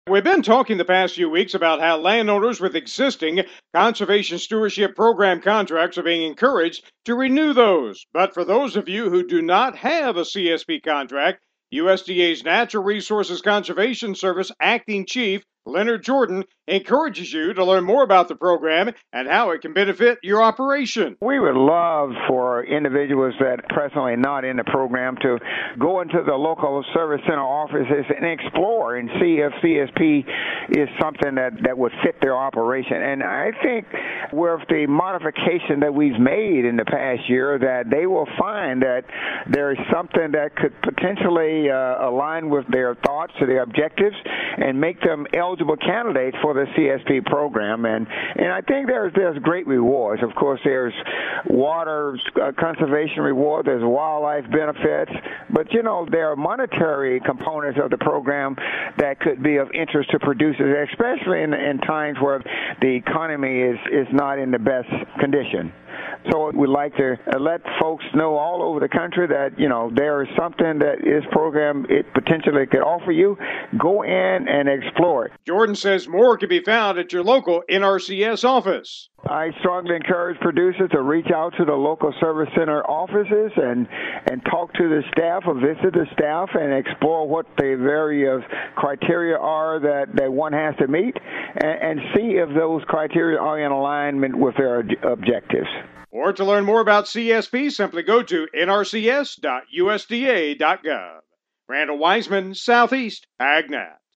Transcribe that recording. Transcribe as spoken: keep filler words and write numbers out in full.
We've been talking the past few weeks about how landowners with existing Conservation Stewardship Program contracts are being encouraged to renew those. But for those of you who do not have a C S P contract, U S D A's Natural Resources Conservation Service Acting Chief Leonard Jordan encourages you to learn more about the program and how it can benefit your operation. We would love for individuals that are presently not in the program to go into the local service center offices and explore and see if C S P is something that, that would fit their operation. And I think with the modification that we've made in the past year, that they will find that there is something that could potentially uh, align with their thoughts or their objectives and make them eligible candidates for the C S P program. And and I think there's there's great rewards. Of course, there's water uh, conservation reward, there's wildlife benefits, but you know there are monetary components of the program that could be of interest to producers, especially in, in times where the economy is is not in the best condition. So we'd like to let folks know all over the country that, you know, there is something that this program it potentially could offer you. Go in and explore it. Jordan says more can be found at your local N R C S office. I strongly encourage producers to reach out to the local service center offices and, and talk to the staff or visit the staff and explore what the various criteria are that, that one has to meet and, and see if those criteria are in alignment with their objectives. Or to learn more about C S P, simply go to N R C S dot U S D A dot gov. Randall Wiseman, Southeast AgNet.